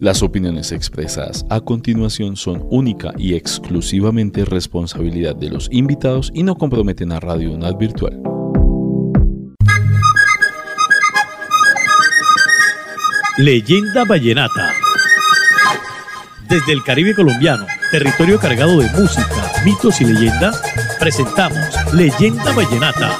Las opiniones expresadas a continuación son única y exclusivamente responsabilidad de los invitados y no comprometen a Radio UNAD Virtual. Leyenda Vallenata. Desde el Caribe colombiano, territorio cargado de música, mitos y leyenda, presentamos Leyenda Vallenata.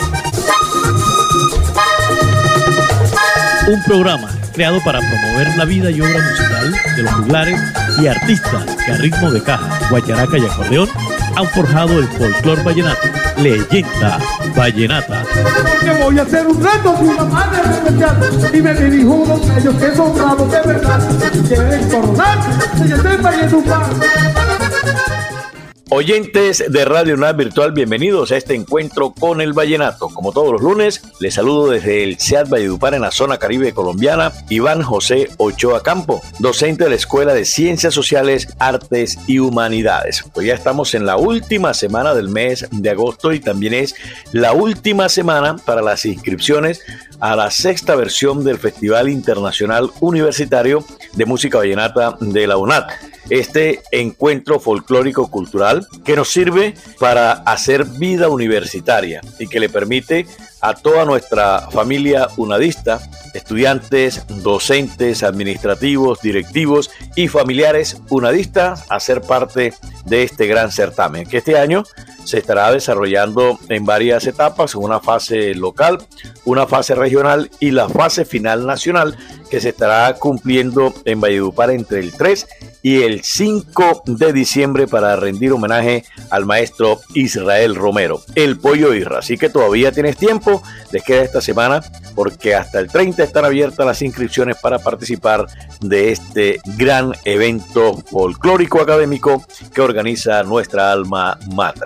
Un programa creado para promover la vida y obra musical de los juglares y artistas que a ritmo de caja, guacharaca y acordeón han forjado el folclor vallenato. Leyenda Vallenata. Que voy a hacer un reto de una madre especial y me dirijo a unos ellos que son bravos de verdad. Quieren coronarse, se estén Valledupar. Oyentes de Radio UNAD Virtual, bienvenidos a este encuentro con el vallenato. Como todos los lunes, les saludo desde el SEAD Valledupar en la zona Caribe colombiana, Iván José Ochoa Campo, docente de la Escuela de Ciencias Sociales, Artes y Humanidades. Pues ya estamos en la última semana del mes de agosto y también es la última semana para las inscripciones a la sexta versión del Festival Internacional Universitario de Música Vallenata de la UNAD. Este encuentro folclórico cultural que nos sirve para hacer vida universitaria y que le permite a toda nuestra familia unadista, estudiantes, docentes, administrativos, directivos y familiares unadistas, hacer parte de este gran certamen, que este año se estará desarrollando en varias etapas, una fase local, una fase regional y la fase final nacional, que se estará cumpliendo en Valledupar entre el 3 y el 5 de diciembre para rendir homenaje al maestro Israel Romero, el Pollo Isra. Así que todavía tienes tiempo, les queda esta semana porque hasta el 30 están abiertas las inscripciones para participar de este gran evento folclórico académico que organiza nuestra alma mater.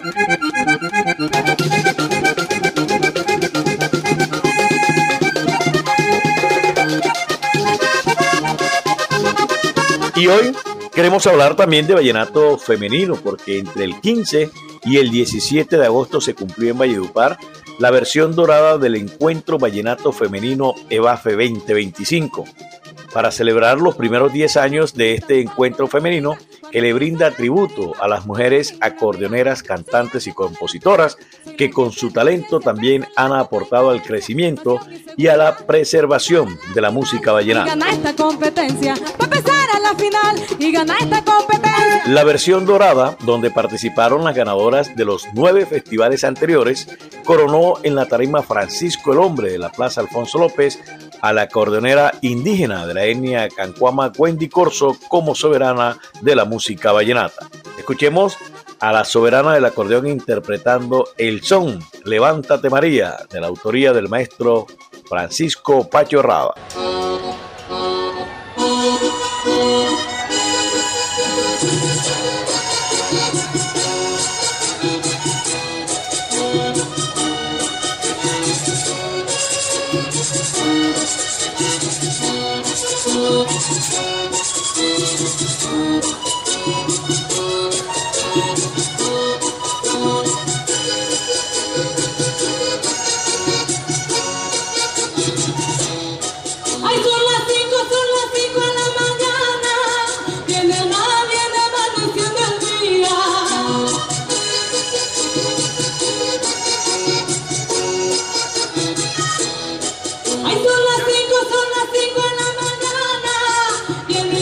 Y hoy queremos hablar también de vallenato femenino, porque entre el 15 y el 17 de agosto se cumplió en Valledupar la versión dorada del Encuentro Vallenato Femenino EVAFE 2025, para celebrar los primeros 10 años de este encuentro femenino que le brinda tributo a las mujeres acordeoneras, cantantes y compositoras que con su talento también han aportado al crecimiento y a la preservación de la música vallenata. Gana esta competencia, para pasar a la final y gana esta competencia. La versión dorada, donde participaron las ganadoras de los 9 festivales anteriores, coronó en la tarima Francisco el Hombre de la Plaza Alfonso López a la acordeonera indígena de la etnia Cancuama Wendy Corso como soberana de la música vallenata. Escuchemos a la soberana del acordeón interpretando el son Levántate María, de la autoría del maestro Francisco Pacho Rada. Son las 5 de la mañana, viene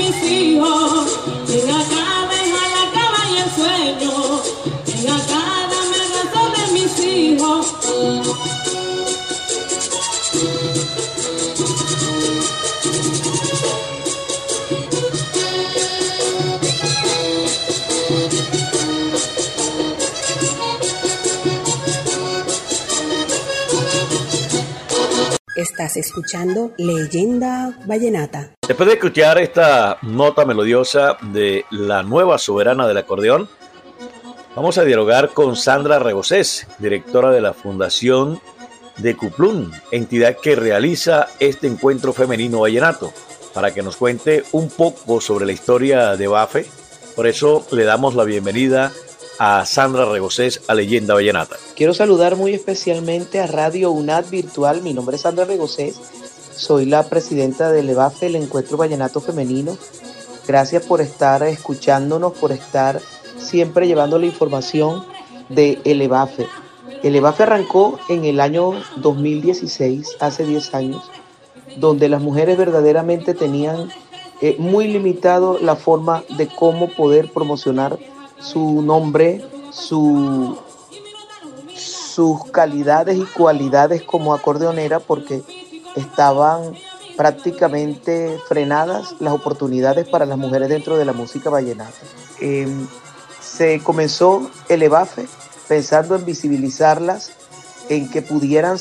mis hijos. Ven acá, deja la cama y el sueño. Ven acá, dame el beso de mis hijos. Estás escuchando Leyenda Vallenata. Después de escuchar esta nota melodiosa de la nueva soberana del acordeón, vamos a dialogar con Sandra Regocés, directora de la Fundación de Cuplún, entidad que realiza este encuentro femenino vallenato, para que nos cuente un poco sobre la historia de EVAFE. Por eso le damos la bienvenida a Sandra Regocés a Leyenda Vallenata. Quiero saludar muy especialmente a Radio UNAD Virtual. Mi nombre es Sandra Regocés, soy la presidenta del EVAFE, el Encuentro Vallenato Femenino. Gracias por estar escuchándonos, por estar siempre llevando la información de el EVAFE. El EVAFE arrancó en el año 2016, hace 10 años, donde las mujeres verdaderamente tenían muy limitado la forma de cómo poder promocionar su nombre, sus calidades y cualidades como acordeonera, porque estaban prácticamente frenadas las oportunidades para las mujeres dentro de la música vallenata. Se comenzó el EVAFE pensando en visibilizarlas, en que pudieran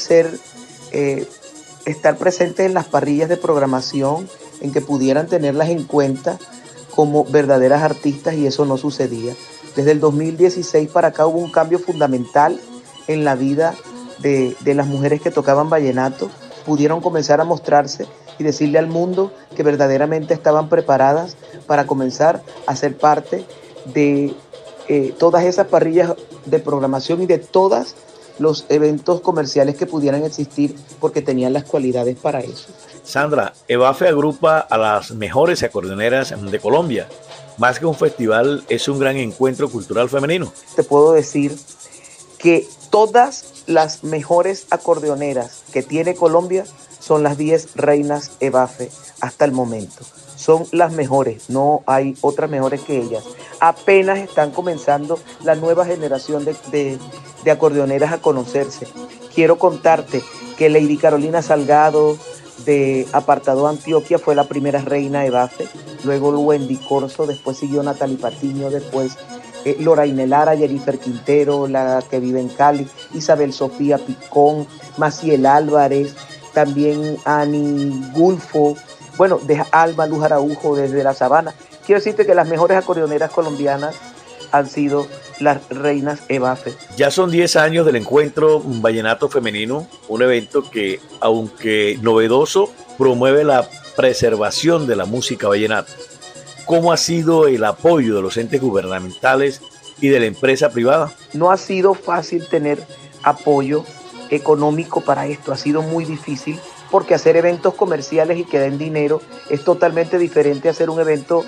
estar presentes en las parrillas de programación, en que pudieran tenerlas en cuenta como verdaderas artistas, y eso no sucedía. Desde el 2016 para acá hubo un cambio fundamental en la vida de las mujeres que tocaban vallenato. Pudieron comenzar a mostrarse y decirle al mundo que verdaderamente estaban preparadas para comenzar a ser parte de todas esas parrillas de programación y de todos los eventos comerciales que pudieran existir, porque tenían las cualidades para eso. Sandra, EVAFE agrupa a las mejores acordeoneras de Colombia. Más que un festival, es un gran encuentro cultural femenino. Te puedo decir que todas las mejores acordeoneras que tiene Colombia son las 10 reinas EVAFE hasta el momento. Son las mejores, no hay otras mejores que ellas. Apenas están comenzando la nueva generación de acordeoneras a conocerse. Quiero contarte que Lady Carolina Salgado, de Apartado Antioquia, fue la primera reina EVAFE, luego Wendy Corso, después siguió Natalie Patiño, después Loraine Lara, Jennifer Quintero, la que vive en Cali, Isabel Sofía Picón, Maciel Álvarez, también Ani Gulfo, bueno, de Alma Luz Araujo desde La Sabana. Quiero decirte que las mejores acordeoneras colombianas han sido las reinas EVAFE. Ya son 10 años del encuentro vallenato femenino, un evento que, aunque novedoso, promueve la preservación de la música vallenata. ¿Cómo ha sido el apoyo de los entes gubernamentales y de la empresa privada? No ha sido fácil tener apoyo económico para esto, ha sido muy difícil, porque hacer eventos comerciales y que den dinero es totalmente diferente a hacer un evento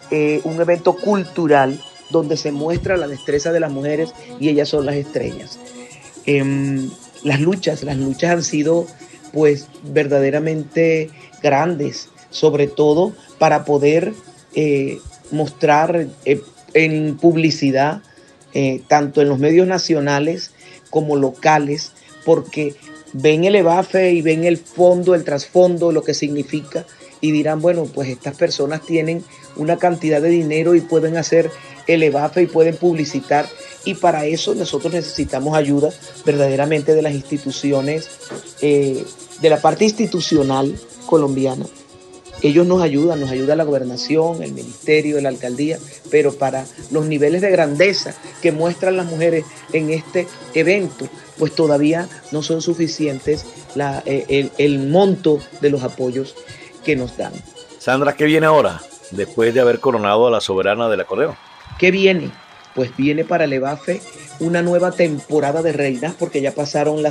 cultural, donde se muestra la destreza de las mujeres y ellas son las estrellas. Las luchas han sido pues verdaderamente grandes, sobre todo para poder mostrar en publicidad, tanto en los medios nacionales como locales, porque ven el EVAFE y ven el fondo, el trasfondo, lo que significa, y dirán, bueno, pues estas personas tienen una cantidad de dinero y pueden hacer el EVAFE y pueden publicitar, y para eso nosotros necesitamos ayuda verdaderamente de las instituciones, de la parte institucional colombiana. Ellos nos ayudan la gobernación, el ministerio, la alcaldía, pero para los niveles de grandeza que muestran las mujeres en este evento, pues todavía no son suficientes el monto de los apoyos que nos dan. Sandra, ¿qué viene ahora, después de haber coronado a la soberana del acordeón? ¿Qué viene? Pues viene para el EVAFE una nueva temporada de reinas, porque ya pasaron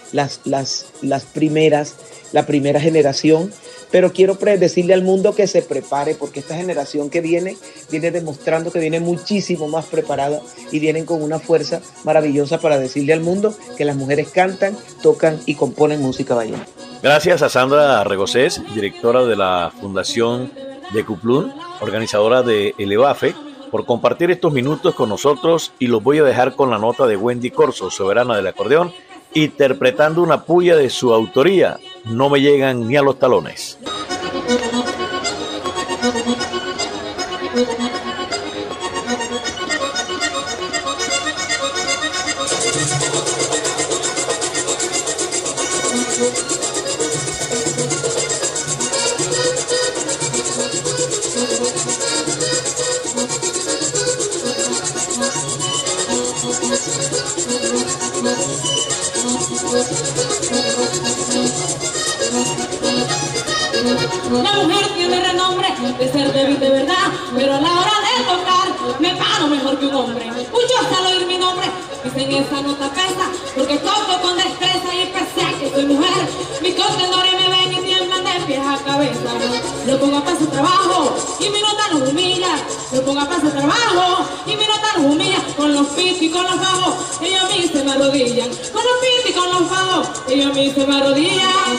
la primera generación, pero quiero decirle al mundo que se prepare, porque esta generación que viene demostrando que viene muchísimo más preparada y vienen con una fuerza maravillosa para decirle al mundo que las mujeres cantan, tocan y componen música vallenata. Gracias a Sandra Regocés, directora de la Fundación de Cuplún, organizadora de Elevafe, por compartir estos minutos con nosotros, y los voy a dejar con la nota de Wendy Corso, soberana del acordeón, interpretando una puya de su autoría, No me llegan ni a los talones. La mujer tiene renombre de ser débil de verdad, pero a la hora de tocar me paro mejor que un hombre. Muchos al oír mi nombre dicen esa nota pesa, porque toco con destreza y pese a que soy mujer, mis contendores me ven y tiemblan de pies a cabeza. Lo pongo a paso trabajo y mi nota los humilla. Lo pongo a paso trabajo y mi nota los humilla. Con los pitos y con los bajos, ellos a mí se me arrodillan. Con los pitos y con los bajos, ellos a mí se me arrodillan.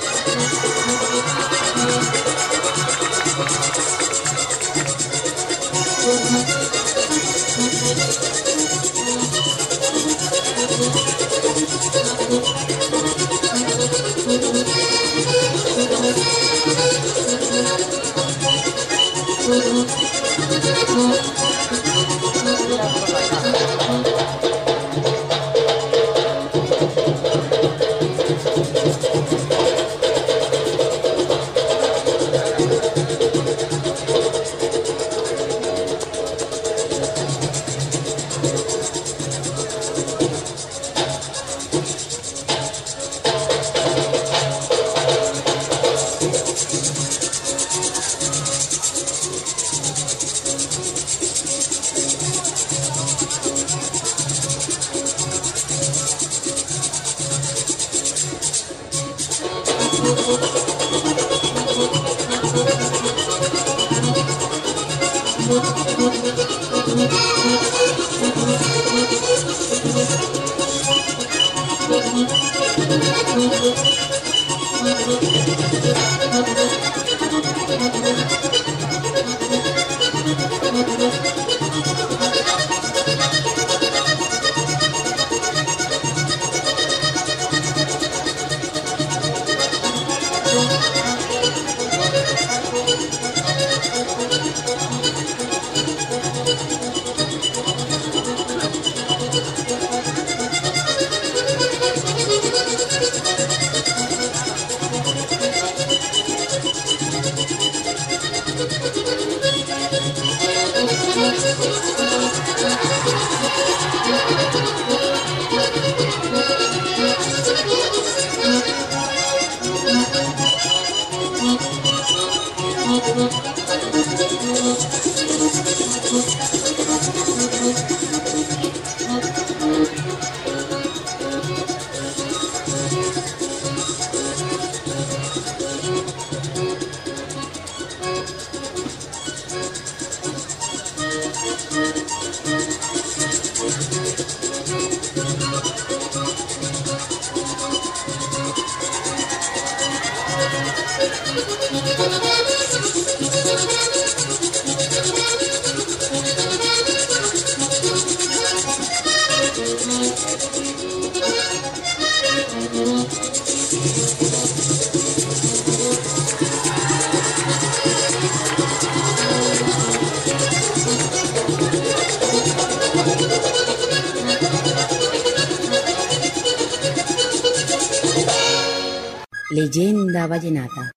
Leyenda Vallenata.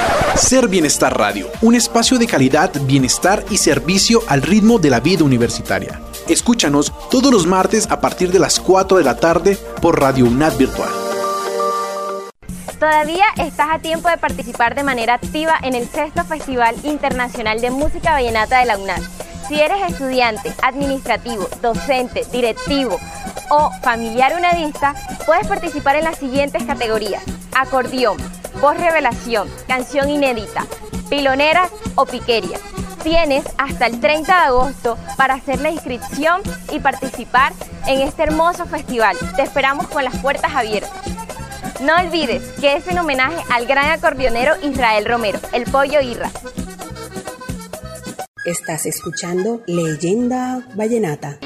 Ser Bienestar Radio, un espacio de calidad, bienestar y servicio al ritmo de la vida universitaria. Escúchanos todos los martes a partir de las 4 de la tarde por Radio UNAD Virtual. Todavía estás a tiempo de participar de manera activa en el 6º Festival Internacional de Música Vallenata de la UNAD. Si eres estudiante, administrativo, docente, directivo o familiar unadista, puedes participar en las siguientes categorías: acordeón, voz revelación, canción inédita, piloneras o piquería. Tienes hasta el 30 de agosto para hacer la inscripción y participar en este hermoso festival. Te esperamos con las puertas abiertas. No olvides que es en homenaje al gran acordeonero Israel Romero, el Pollo Irra. Estás escuchando Leyenda Vallenata.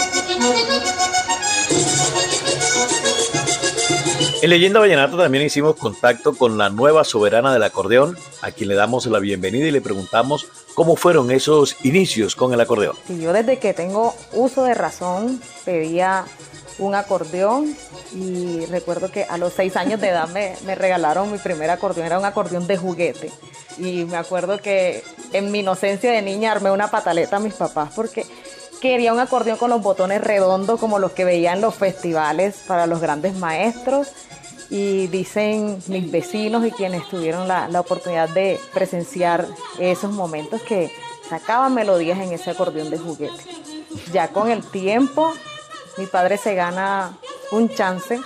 En Leyenda Vallenata también hicimos contacto con la nueva soberana del acordeón, a quien le damos la bienvenida y le preguntamos cómo fueron esos inicios con el acordeón. Sí, yo desde que tengo uso de razón pedía un acordeón y recuerdo que a los 6 años de edad me regalaron mi primer acordeón, era un acordeón de juguete. Y me acuerdo que en mi inocencia de niña armé una pataleta a mis papás porque quería un acordeón con los botones redondos como los que veía en los festivales para los grandes maestros. Y dicen mis vecinos y quienes tuvieron la oportunidad de presenciar esos momentos que sacaban melodías en ese acordeón de juguete. Ya con el tiempo, mi padre se gana un chance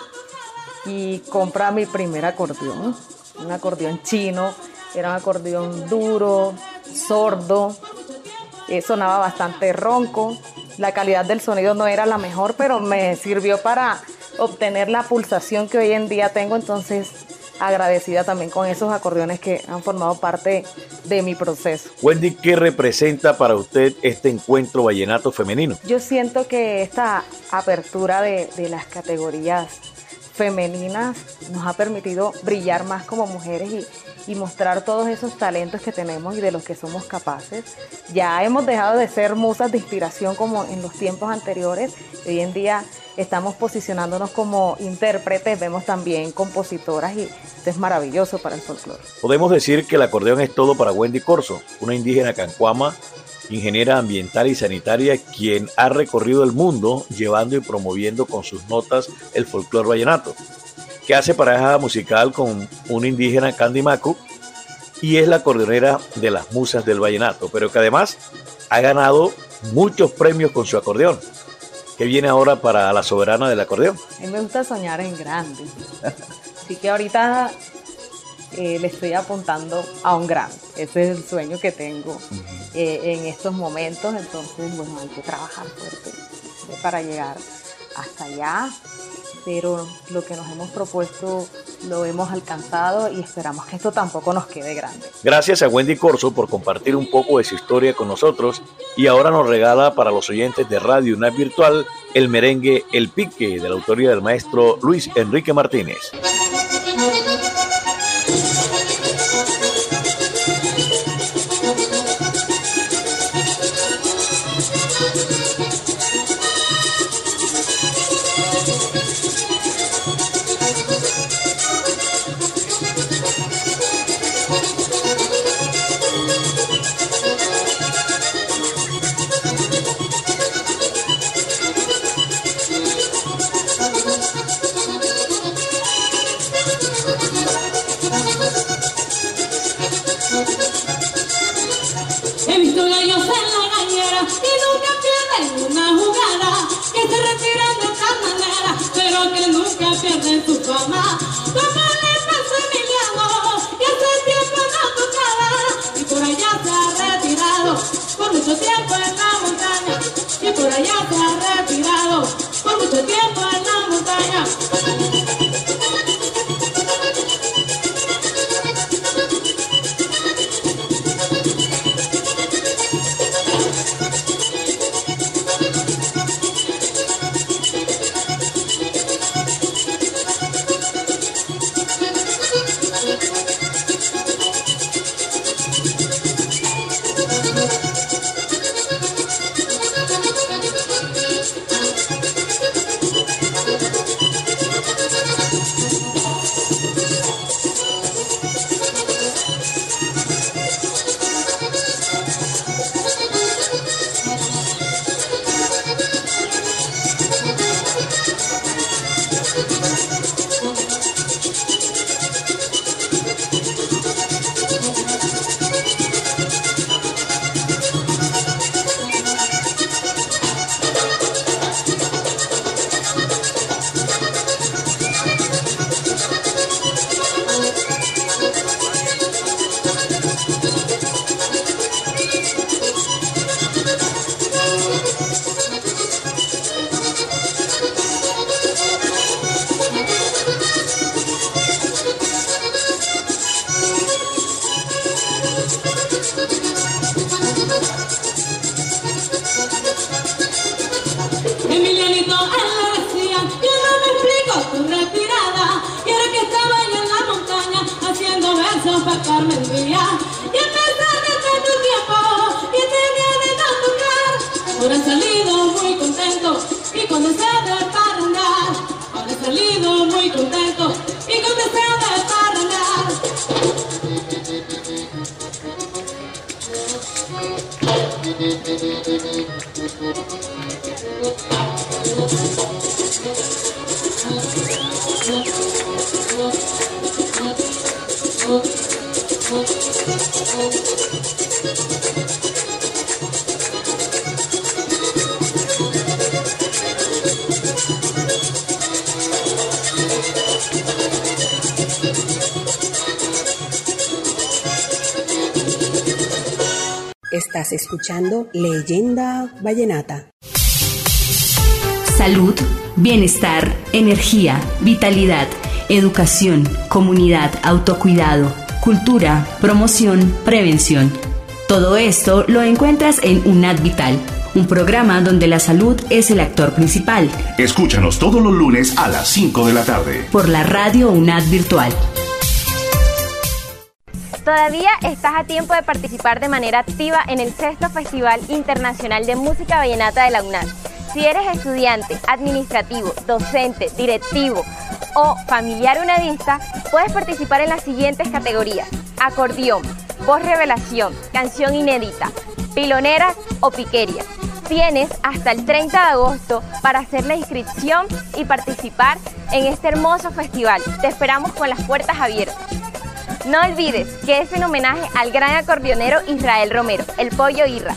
y compra mi primer acordeón, un acordeón chino, era un acordeón duro, sordo, sonaba bastante ronco, la calidad del sonido no era la mejor, pero me sirvió para obtener la pulsación que hoy en día tengo, entonces agradecida también con esos acordeones que han formado parte de mi proceso. Wendy, ¿qué representa para usted este encuentro vallenato femenino? Yo siento que esta apertura de las categorías femeninas nos ha permitido brillar más como mujeres y mostrar todos esos talentos que tenemos y de los que somos capaces. Ya hemos dejado de ser musas de inspiración como en los tiempos anteriores. Hoy en día estamos posicionándonos como intérpretes, vemos también compositoras y esto es maravilloso para el folclore. Podemos decir que el acordeón es todo para Wendy Corzo, una indígena cancuama, ingeniera ambiental y sanitaria, quien ha recorrido el mundo llevando y promoviendo con sus notas el folclore vallenato, que hace pareja musical con una indígena Candimacu y es la acordeonera de las musas del vallenato, pero que además ha ganado muchos premios con su acordeón. ¿Qué viene ahora para la soberana del acordeón? A mí me gusta soñar en grande, así que ahorita le estoy apuntando a un grande. Ese es el sueño que tengo en estos momentos, entonces bueno, hay que trabajar fuerte para llegar hasta allá. Pero lo que nos hemos propuesto lo hemos alcanzado y esperamos que esto tampoco nos quede grande. Gracias a Wendy Corzo por compartir un poco de su historia con nosotros y ahora nos regala para los oyentes de Radio UNAD Virtual el merengue El Pique de la autoría del maestro Luis Enrique Martínez. He visto gallos en la bañera y nunca pierden una jugada, que se retiran de esta manera, pero que nunca pierden su fama. Como le pasó a Emiliano, que hace tiempo no tocaba, y por allá se ha retirado, por mucho tiempo en la montaña, y por allá se ha retirado, por mucho tiempo en la montaña. con deseo de parrandear. Ahora he salido muy contento y con deseo de parrandear. Estás escuchando Leyenda Vallenata. Salud, bienestar, energía, vitalidad, educación, comunidad, autocuidado, cultura, promoción, prevención. Todo esto lo encuentras en UNAD Vital, un programa donde la salud es el actor principal. Escúchanos todos los lunes a las 5 de la tarde. Por la radio UNAD Virtual. Todavía estás a tiempo de participar de manera activa en el Sexto Festival Internacional de Música Vallenata de la UNAD. Si eres estudiante, administrativo, docente, directivo o familiar unadista, puedes participar en las siguientes categorías: acordeón, voz revelación, canción inédita, piloneras o piquería. Tienes hasta el 30 de agosto para hacer la inscripción y participar en este hermoso festival. Te esperamos con las puertas abiertas. No olvides que es en homenaje al gran acordeonero Israel Romero, el Pollo Irra.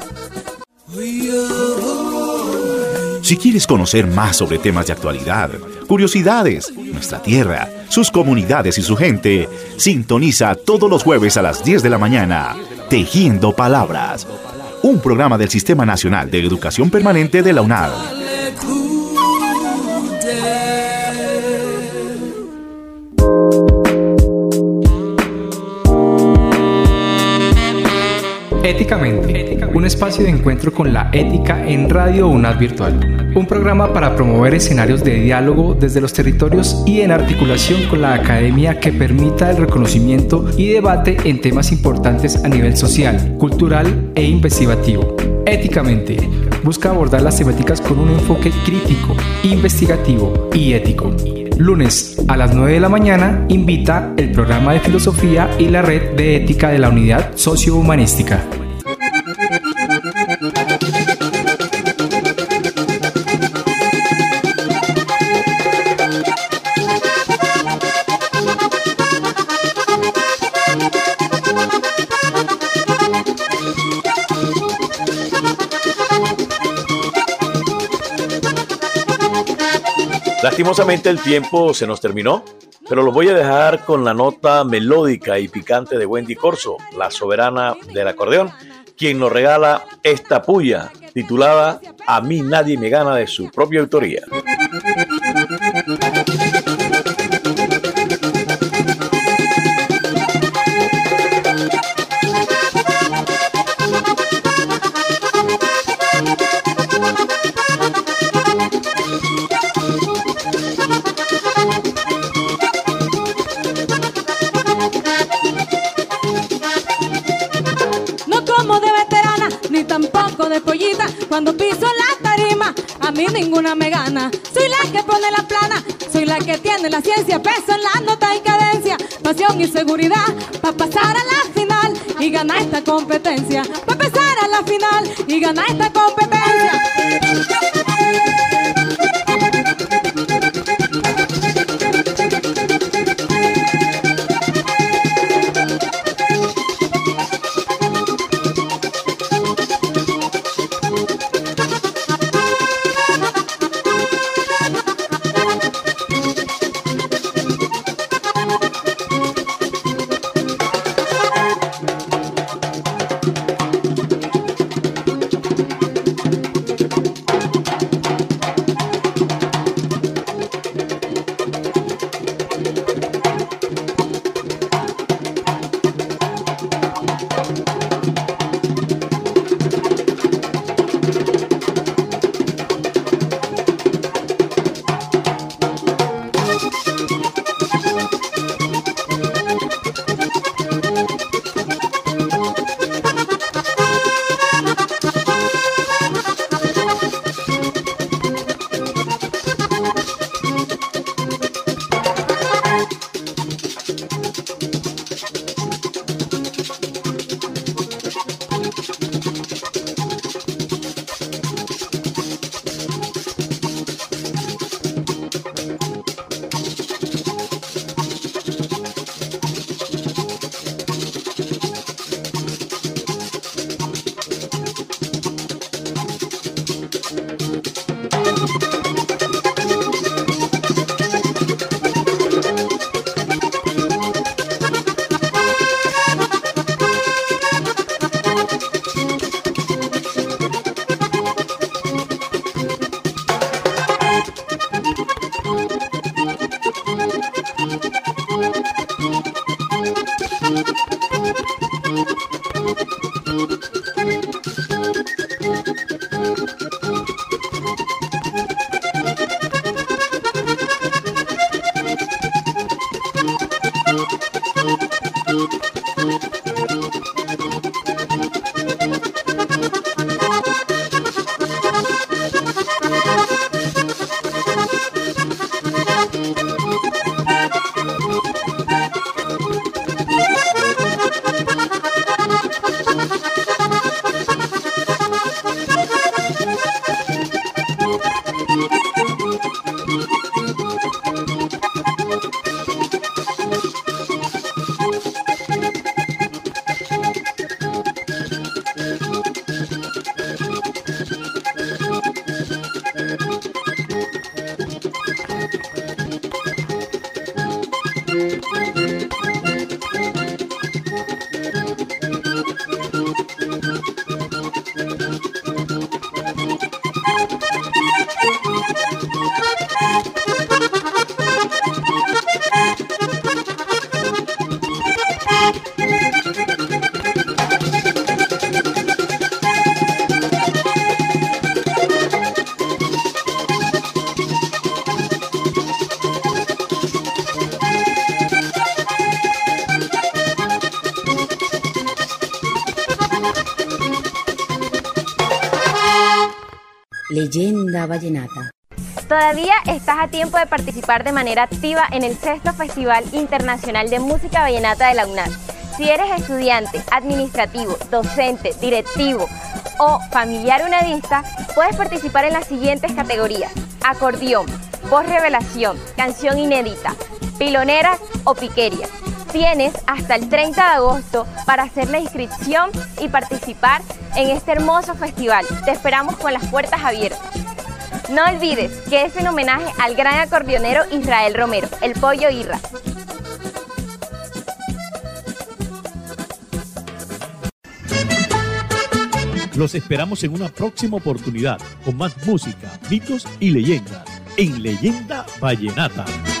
Si quieres conocer más sobre temas de actualidad, curiosidades, nuestra tierra, sus comunidades y su gente, sintoniza todos los jueves a las 10 de la mañana, Tejiendo Palabras, un programa del Sistema Nacional de Educación Permanente de la UNAD. Éticamente, un espacio de encuentro con la ética en Radio UNAD Virtual. Un programa para promover escenarios de diálogo desde los territorios y en articulación con la academia que permita el reconocimiento y debate en temas importantes a nivel social, cultural e investigativo. Éticamente, busca abordar las temáticas con un enfoque crítico, investigativo y ético. Lunes a las 9 de la mañana invita el programa de filosofía y la red de ética de la unidad sociohumanística. Lastimosamente el tiempo se nos terminó, pero los voy a dejar con la nota melódica y picante de Wendy Corzo, la soberana del acordeón, quien nos regala esta puya titulada A mí nadie me gana, de su propia autoría. Cuando piso la tarima, a mí ninguna me gana. Soy la que pone la plana, soy la que tiene la ciencia, peso en la nota y cadencia, pasión y seguridad, pa' pasar a la final y ganar esta competencia, pa' pasar a la final y ganar esta competencia. Leyenda Vallenata. Todavía estás a tiempo de participar de manera activa en el Sexto Festival Internacional de Música Vallenata de la UNAD. Si eres estudiante, administrativo, docente, directivo o familiar unadista, puedes participar en las siguientes categorías: acordeón, voz revelación, canción inédita, piloneras o piquerías. Tienes hasta el 30 de agosto para hacer la inscripción y participar en este hermoso festival. Te esperamos con las puertas abiertas. No olvides que es en homenaje al gran acordeonero Israel Romero, el Pollo Irra. Los esperamos en una próxima oportunidad con más música, mitos y leyendas en Leyenda Vallenata.